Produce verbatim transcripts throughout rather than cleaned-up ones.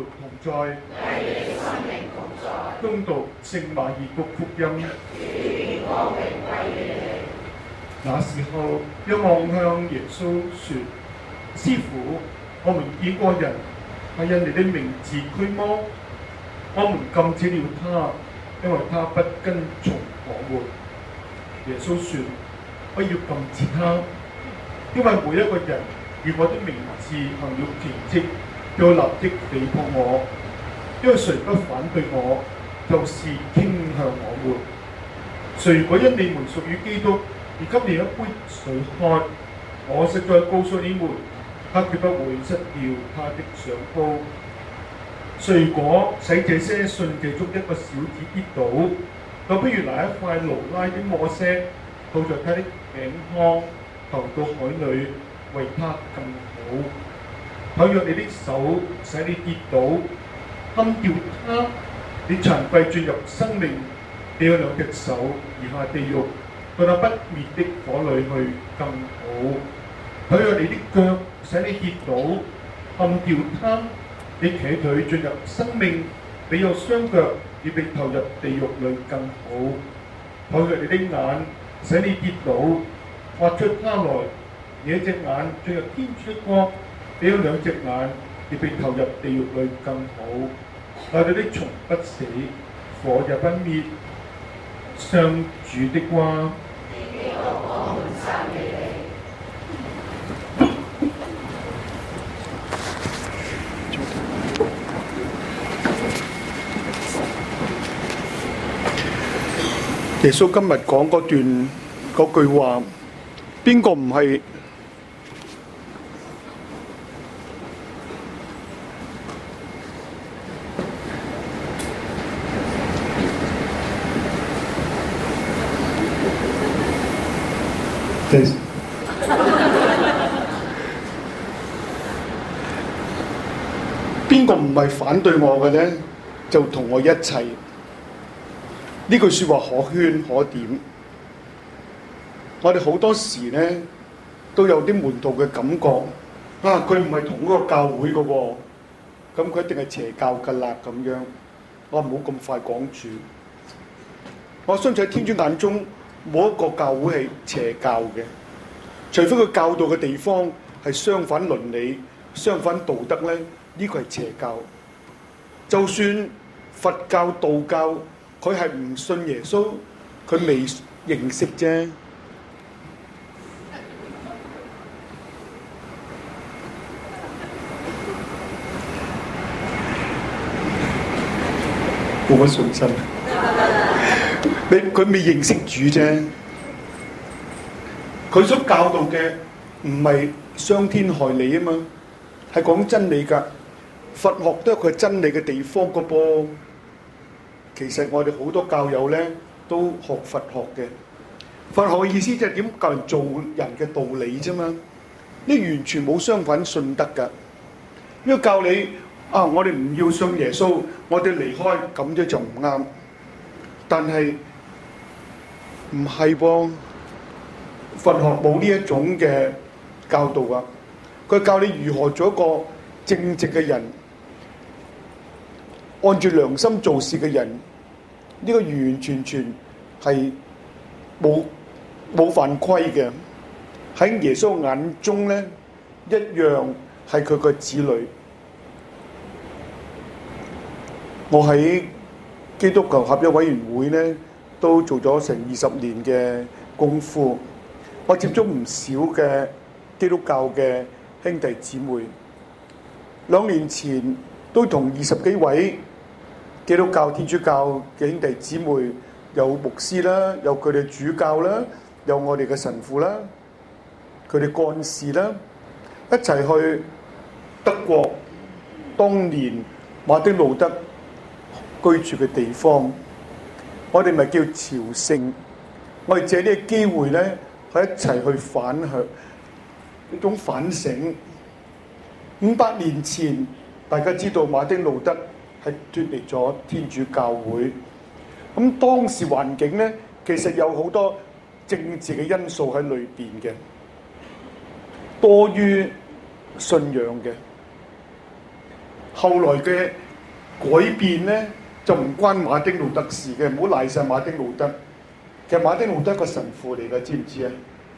同在，恭讀聖馬爾谷福音。那時候，若望向耶穌說：師傅，我們見過人係因你的名字驅魔，我們禁止了他，因為他不跟從我們。耶穌說：不要禁止他，因為每一個人以我的名字行了奇蹟，就立即誹謗我，因為誰不反對我，就是傾向我們。誰如果因你們屬於基督，而給你一杯水喝，我實在告訴你們，他決不會失掉他的賞膏。誰如果使這些信其中一個小子跌倒，就不如拿一塊驢拉的磨石套在他的頸項，投到海裏，為他更好。倘若你的手使你跌倒，砍掉他，你殘廢進入生命，你有兩隻手而下地獄，到那不滅的火裏去更好。倘若你的腳使你跌倒，砍掉它，你瘸腿進入生命，你有雙腳而被投入地獄裏更好。倘若你的眼使你跌倒，挖出它來，你一隻眼進入天主的國，你有兩隻眼而被投入地獄裏更好。那你的蟲不死，火也不滅。上主的話。耶穌今日講嗰段嗰句話，邊個唔係邊個唔係反對我嘅呢？就同我一齊。呢句説話可圈可點。我哋好多時呢都有啲門徒嘅感覺，啊佢唔係同嗰個教會嘅喎，咁佢一定係邪教㗎啦咁樣。我唔好咁快講住。我相信喺天主眼中冇一個教會係邪教嘅，除非佢教導嘅地方係相反倫理、相反道德呢，呢個係邪教。就算佛教、道教，佢係唔信耶穌，佢未認識啫。冇乜信心，你佢未認識主啫。佢所教導嘅唔係傷天害理啊嘛，係講真理㗎。佛學都有佢真理嘅地方個噃。其實我哋好多教友咧都學佛學嘅，佛學嘅意思就係點教人做人嘅道理啫嘛。呢完全冇相反信德㗎。因為教你啊，我哋唔要信耶穌，我哋離開，咁樣就唔啱。但係唔係噃，佛學冇呢一種嘅教導啊。佢教你如何做一個正直嘅人，按住良心做事嘅人。呢個完完全全係冇冇犯規嘅，喺耶穌眼中咧一樣係佢個子女。我喺基督教合一委員會咧都做咗成二十年嘅功夫，我接觸唔少嘅基督教嘅兄弟姊妹。兩年前都同二十幾位基督教、天主教嘅兄弟姊妹，有牧師啦，有佢哋主教啦，有我哋嘅神父啦，佢哋幹事啦，一齊去德國當年馬丁路德居住嘅地方，我哋咪叫朝聖。我哋借呢個機會咧，去一齊去反響一種反省。五百年前，大家知道馬丁路德係脫離咗天主教會，咁當時環境咧，其實有好多政治嘅因素喺裏邊嘅，多於信仰嘅。 後來嘅改變咧就唔關馬丁路德事嘅，唔好賴晒馬丁路德。其實馬丁路德係一個神父嚟嘅，知唔知啊？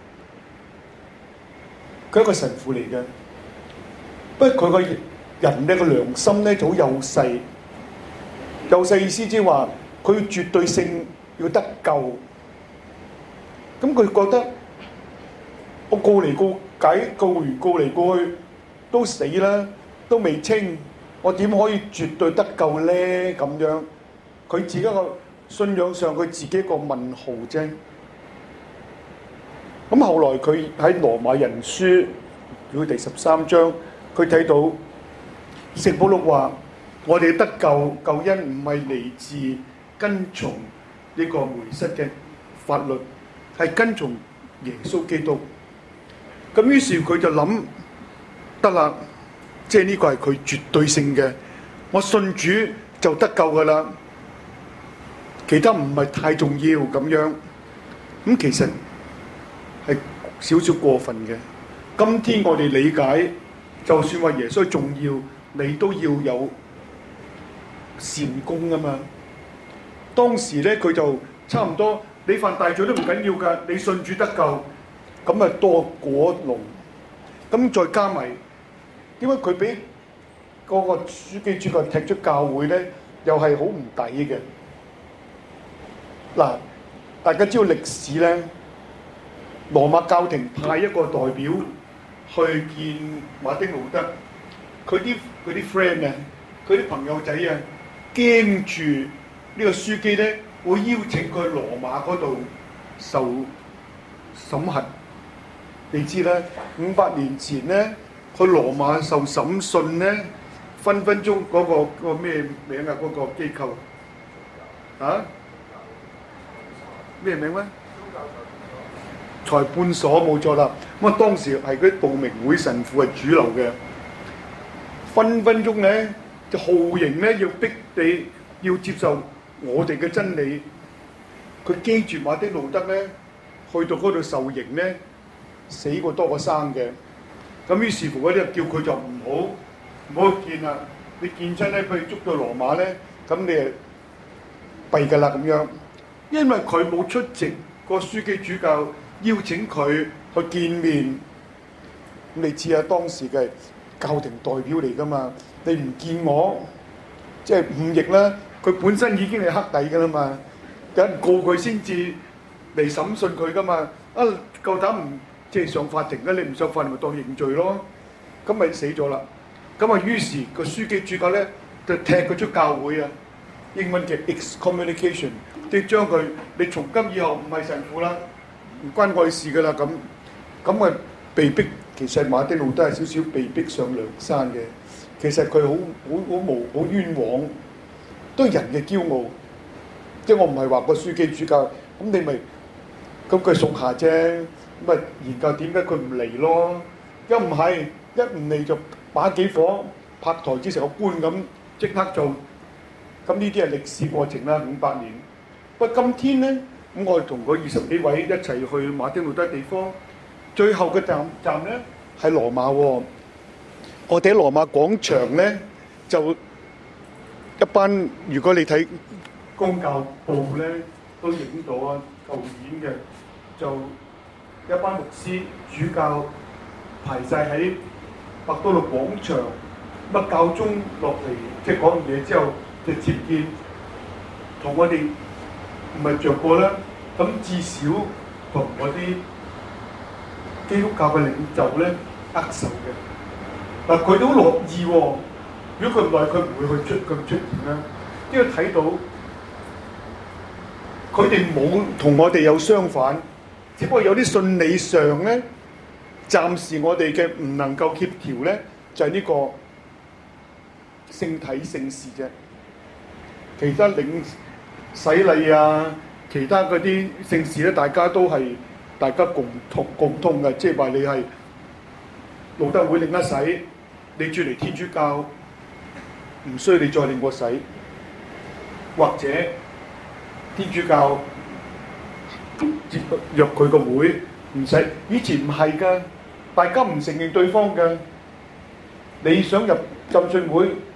佢係一個神父嚟嘅，不過佢個人咧個良心咧就好幼細，幼細意思即係話佢絕對性要得救。咁佢覺得我告嚟告解，告完告嚟告去都死啦，都未清，我點可以絕對得救咧？咁樣佢自己個信仰上佢自己一個問號啫。咁後來佢喺羅馬人書佢第十三章，佢睇到聖保祿話：我哋得救救恩唔係嚟自跟從呢個梅瑟嘅法律，係跟從耶穌基督。咁於是佢就諗得啦，即係呢個係佢絕對性嘅，我信主就得救噶啦，其他唔係太重要咁樣。咁其實係少少過分嘅。今天我哋理解，就算話耶穌重要，你都要有善功啊嘛。當時咧佢就差唔多，你犯大罪都唔緊要㗎，你信主得救，咁啊多果龍。咁再加埋，點解佢俾嗰個書記主教踢出教會咧？又係好唔抵嘅。嗱，大家知道歷史咧，羅馬教廷派一個代表去見馬丁路德，佢啲佢啲 friend 啊，佢啲朋友仔啊，驚住呢個書記咧會邀請佢去羅馬嗰度受審核。你知啦，五百年前咧去羅馬受審訊咧，分分鐘嗰、嗰個、嗰個咩名啊？嗰、嗰個機構啊？咩名咧？裁判所冇錯啦。咁啊，當時係嗰啲道明會神父係主流嘅，分分鐘咧就酷刑咧要逼你要接受我哋嘅真理。佢驚住馬丁路德咧去到嗰度受刑咧，死過多過生嘅。咁於是乎嗰啲叫佢就唔好唔好見啦。你見親咧，佢捉到羅馬咧，咁你係弊㗎啦咁樣。因為佢冇出席個書記主教邀請佢去見面，咁你知啊，當時嘅教廷代表嚟㗎嘛，你唔見我，即係忤逆啦。佢本身已經係黑底㗎啦嘛，有人告佢先至嚟審訊佢㗎嘛。啊，夠膽唔即係上法庭咧？你唔上法庭咪當認罪咯，咁咪死咗啦。咁啊，於是個書記主教咧就踢佢出教會啊，英文嘅 excommunication。即係將佢，你從今以後唔係神父啦，唔關我事噶啦咁，咁啊被逼，其實馬丁路德係少少被逼上梁山嘅。其實佢好好好無好冤枉，都係人嘅驕傲。即係我唔係話個書記主教，咁你咪咁佢屬下啫，咁咪研究點解佢唔嚟咯？一唔係一唔嚟就把幾火拍台之成個官咁，即刻做。咁呢啲係歷史過程啦，五百年。不過今天咧，咁我哋同嗰二十幾位一齊去馬丁路德地方，最後嘅站站咧係羅馬喎。我哋喺羅馬廣場咧，就一班，如果你睇公教報咧，都影到啊，舊年嘅就一班牧師主教排晒喺伯多祿廣場，乜教宗落嚟即係講完嘢之後，就接見同我哋。唔係着過啦，咁至少同嗰啲基督教嘅領袖咧握手嘅。嗱，佢都樂意喎。如果佢唔係，佢唔會去出咁出現啦。因為睇到佢哋冇同我哋有相反，只不過有啲信理上咧，暫時我哋嘅唔能夠協調咧，就係呢個聖體聖事啫。其他領洗禮啊，其他嗰啲聖事咧，大家都係大家共同共通嘅，即係話你係路德會領一洗，你轉嚟天主教唔需要你再領個洗，或者天主教接約佢個會唔使。以前唔係㗎，大家唔承認對方㗎。你想入浸信會，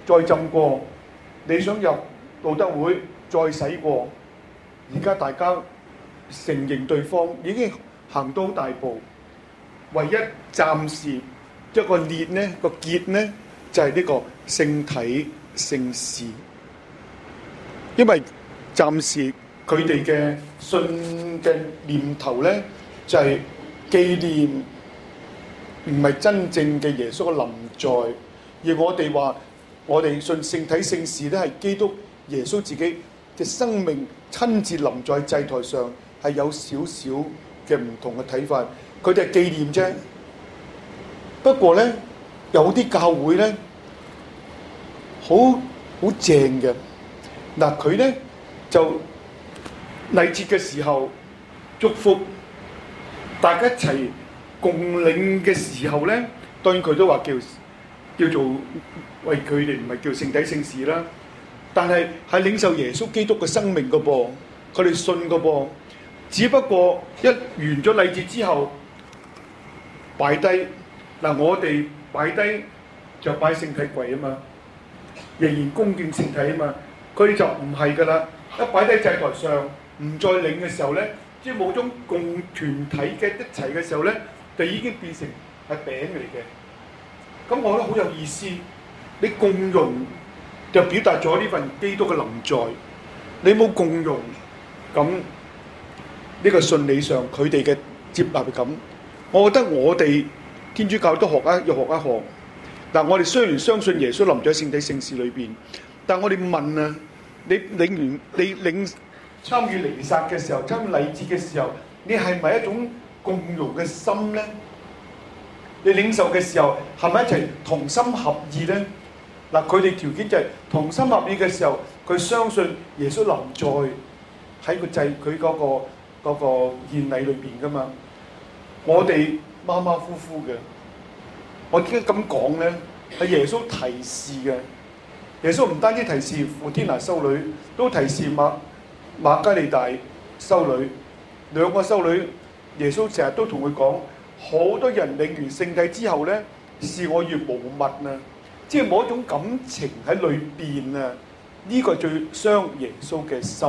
再浸過，你想入道德會再洗過，而家大家承認對方已經行到好大步，唯一暫時一個裂呢個結呢就係、是、呢個聖體聖事，因為暫時佢哋嘅信嘅念頭呢就係、是、紀念唔係真正嘅耶穌嘅臨在，而我哋話我哋信聖體聖事咧係基督耶穌自己嘅生命親自臨在祭台上，係有少少嘅唔同嘅睇法。佢哋係紀念啫。不過咧，有啲教會咧，好好正嘅。嗱，佢咧就禮節嘅時候祝福大家一齊共領嘅時候咧，當然佢都話叫叫做為佢哋唔係叫聖體聖事啦，但係係領受耶穌基督嘅生命嘅噃，佢哋信嘅噃。只不過一完咗禮節之後擺低嗱，我哋擺低就擺聖體櫃啊嘛，仍然恭敬聖體啊嘛。佢哋就唔係噶啦，一擺低祭台上唔再領嘅時候咧，即係冇種共團體嘅一齊嘅時候咧，就已經變成係餅嚟嘅。咁我覺得好有意思，你共融就表達咗呢份基督嘅臨在，你冇共融，咁呢個信理上佢哋嘅接納係咁。我覺得我哋天主教都學一要學一學。嗱，我哋雖然相信耶穌臨在聖體聖事裏邊，但我哋問啊，你領完你領參與彌撒嘅時候，參與禮節嘅時候，你係咪一種共融嘅心咧？你領受嘅時候係咪一齊同心合意咧？嗱，佢哋條件就係同心合意嘅時候，佢相信耶穌臨在喺個祭佢嗰個嗰個獻禮裏邊噶嘛。我哋馬馬虎虎嘅，我點解咁講咧？係耶穌提示嘅。耶穌唔單止提示傅天娜修女，都提示馬馬加利大修女，兩個修女。耶穌成日都同佢講，好多人領完聖體之後咧，視我如無物啊，即係冇一種感情喺裏邊啊。呢個最傷耶穌嘅心。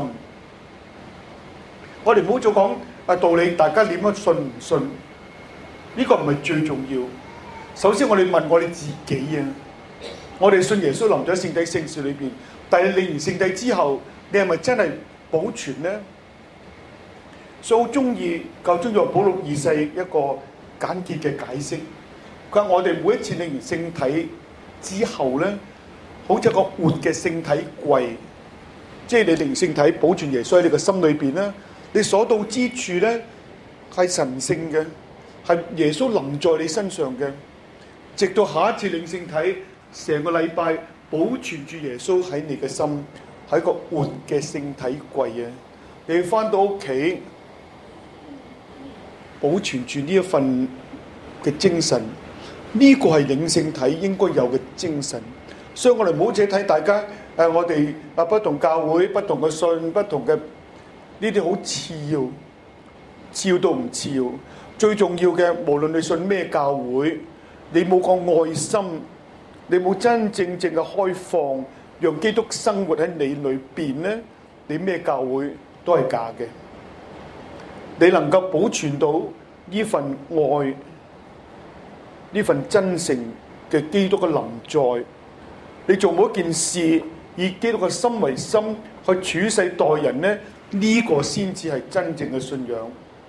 我哋唔好再講啊道理，大家點樣信唔信？呢個唔係最重要。首先我哋問我哋自己啊，我哋信耶穌臨在聖體聖事裏邊，但係領完聖體之後，你係咪真係保存咧？所以好中意教宗若保祿二世一個簡潔嘅解釋，佢話我哋每一次領完聖體之後咧，好似一個活嘅聖體櫃，即係你領完聖體保存耶穌喺你個心裏邊咧，你所到之處咧係神聖嘅，係耶穌臨在你身上嘅，直到下一次領聖體，成個禮拜保存住耶穌喺你嘅心，係一個活嘅聖體櫃啊！你翻到屋企，保存住呢一份嘅精神，呢、這個係領聖體應該有嘅精神。所以我哋唔好只睇大家誒、呃，我哋啊不同教會、不同嘅信、不同嘅呢啲好次要，次要都唔次要。最重要嘅，無論你信咩教會，你冇個愛心，你冇真真正正嘅開放，讓基督生活喺你裏邊咧，你咩教會都係假嘅。你能夠保存到呢份愛，呢份真誠嘅基督嘅臨在，你做每一件事以基督嘅心為心去處世待人咧，呢、這個先至係真正嘅信仰。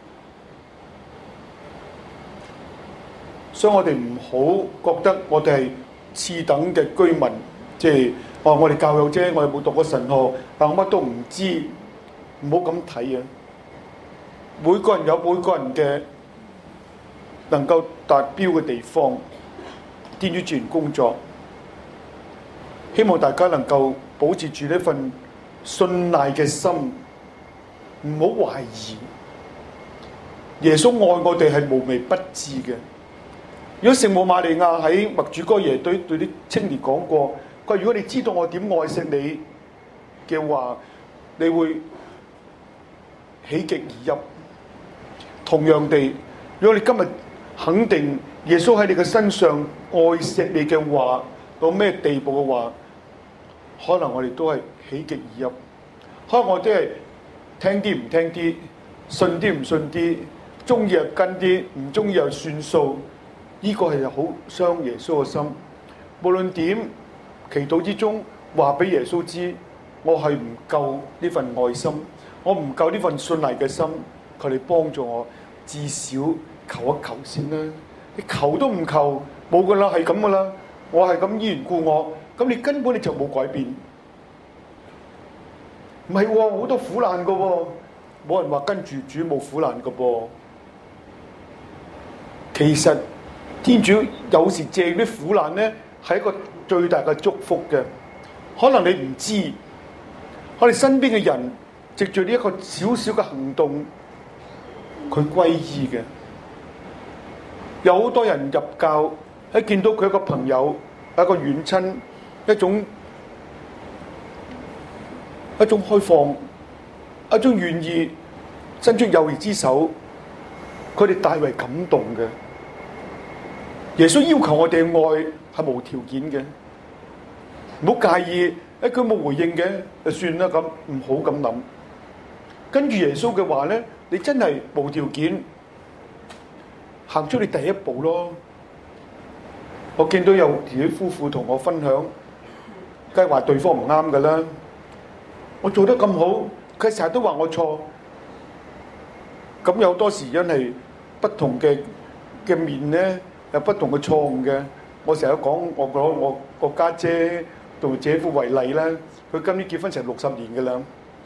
所以我哋唔好覺得我哋係次等嘅居民，即係哦，我哋教友啫，我哋冇讀過神學，但我乜都唔知，唔好咁睇啊！每個人有每個人嘅能夠達標嘅地方，天主自然工作。希望大家能夠保持住呢份信賴嘅心，唔好懷疑。耶穌愛我哋係無微不至嘅。如果聖母瑪利亞喺默主哥耶對對啲青年講過，佢話：如果你知道我點愛惜你嘅話，你會喜極而泣。同樣地，如果你今日肯定耶穌喺你嘅身上愛惜你嘅話，到咩地步嘅話， 可能我哋都係喜極而泣，可能我哋都係聽啲唔聽啲，信啲唔信啲，中意又跟啲，唔中意又算數。呢、這個係好傷耶穌嘅心。無論點，祈禱之中話俾耶穌知，我係唔夠呢份愛心，我唔夠呢份信賴嘅心，求你幫助我，至少求一求先啦。你求都唔求，冇噶啦，係咁噶啦。我係咁依然故我，咁你根本你就冇改變。唔係喎，好多苦難噶喎，冇人話跟住主冇苦難噶噃。其實天主有時借啲苦難咧，係一個最大嘅祝福嘅。可能你唔知，我哋身邊嘅人藉住呢一個小小嘅行動，佢歸依嘅。有好多人入教，喺見到佢一個朋友、一個遠親，一種一種開放、一種願意伸出友誼之手，佢哋大為感動嘅。耶穌要求我哋嘅愛係無條件嘅，唔好介意，一句冇回應嘅就算啦，咁唔好咁諗。跟住耶穌嘅話咧，你真係無條件行出你第一步咯。我見到有啲夫婦同我分享，梗係話對方唔啱㗎啦。我做得咁好，佢成日都話我錯。咁有多時因係不同嘅嘅面咧，有不同嘅錯誤嘅。我成日講，我講我個家姐同姐夫為例啦，佢今年結婚成六十年㗎啦。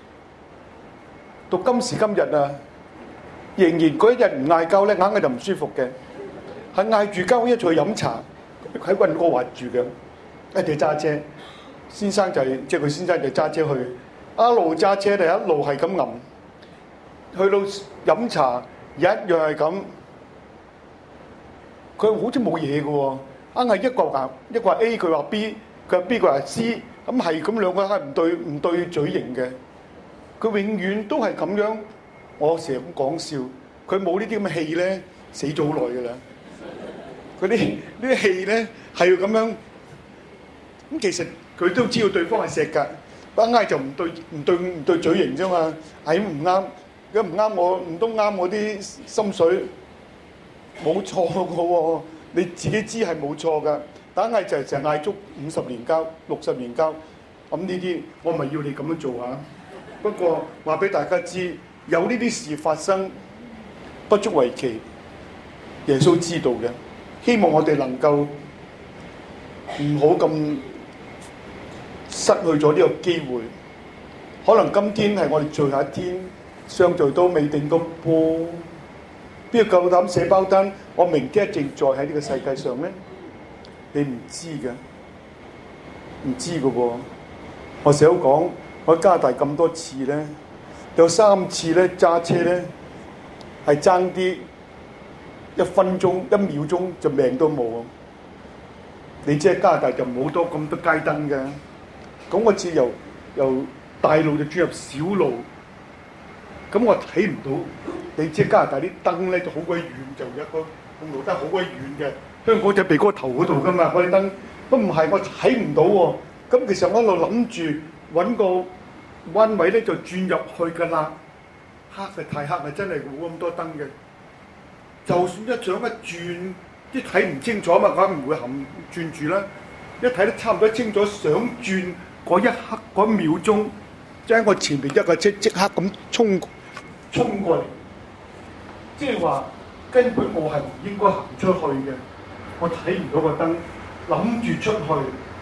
到今時今日啊，仍然嗰一日唔嗌交咧，硬係就唔舒服嘅。係嗌住交一齊去飲茶，喺溫哥華住嘅，一定揸車。先生就係即係佢先生就揸車去，一路揸車就一路係咁吟。去到飲茶一樣係咁，佢好似冇嘢嘅喎，硬係一個話一個話 A，佢話 B，佢話 B，佢話 C，咁係咁兩個係唔對唔對嘴型嘅。佢永遠都係咁樣，我成日咁講笑，佢冇呢啲咁嘅氣咧，死咗好耐㗎啦。嗰啲呢啲氣咧係要咁樣，咁其實佢都知道對方係錫㗎，不過就唔對唔對唔對嘴型啫嘛，係唔啱，如果唔啱我唔都啱我啲心水，冇錯㗎喎，你自己知係冇錯㗎，但係就成日嗌足五十年交、六十年交，咁呢啲我咪要你咁樣做下。不過話俾大家知，有呢啲事發生，不足為奇。耶穌知道嘅，希望我哋能夠唔好咁失去咗呢個機會。可能今天係我哋最後一天，相聚都未定個噃。邊個夠膽寫包單？我明天一定在喺呢個世界上咧？你唔知嘅，唔知嘅喎。我成日都講。我喺加拿大咁多次咧，有三次咧揸車咧係爭啲一分鐘、一秒鐘就命都冇。你知喺加拿大就冇多咁多街燈嘅，咁我次由由大路就轉入小路，咁我睇唔到。你知加拿大啲燈咧就好鬼遠，就一個公路燈好鬼遠嘅。香港就鼻哥頭嗰度噶嘛，嗰啲燈都唔係，我睇唔到喎。咁其實我一路諗住揾個彎位咧就轉入去㗎啦，黑係太黑啦，真係冇咁多燈嘅。就算一掌一轉，啲睇唔清楚嘛，梗唔會含轉住啦。一睇得差唔多清楚，想轉嗰一刻嗰一秒鐘，即係我前面一個車即刻咁衝衝過嚟，即係話根本我係唔應該行出去嘅。我睇唔到個燈，諗住出去，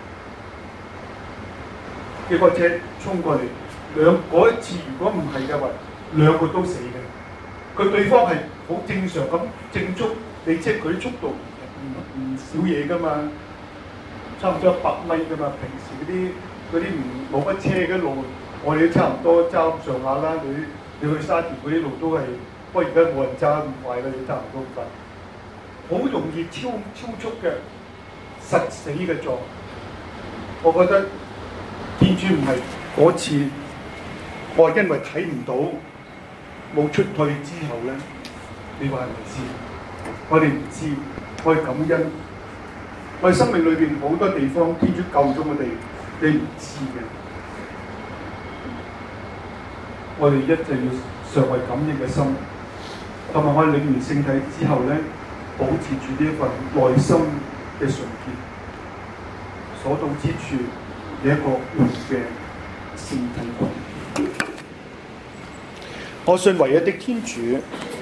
結果車衝過嚟。兩嗰一次，如果唔係嘅話，兩個都死嘅。佢對方係好正常咁正速，你即係佢啲速度唔唔少嘢㗎嘛，差唔多一百米㗎嘛。平時嗰啲嗰啲唔冇乜車嘅路，我哋都差唔多揸咁上下啦。你你去沙田嗰啲路都係，不過而家冇人揸咁快啦，你揸唔到咁快。好容易超超速嘅，實死嘅狀。我覺得天主唔係嗰次。我係因為睇唔到冇出退之後咧，你話係咪先？我哋唔知，我哋感恩。我哋生命裏邊好多地方，天主救咗我哋， 你唔知嘅。我哋一定要常為感恩嘅心，同埋我哋領完聖體之後咧，保持住呢一份內心嘅純潔，所到之處有一個活嘅聖體。 我信唯一的天主。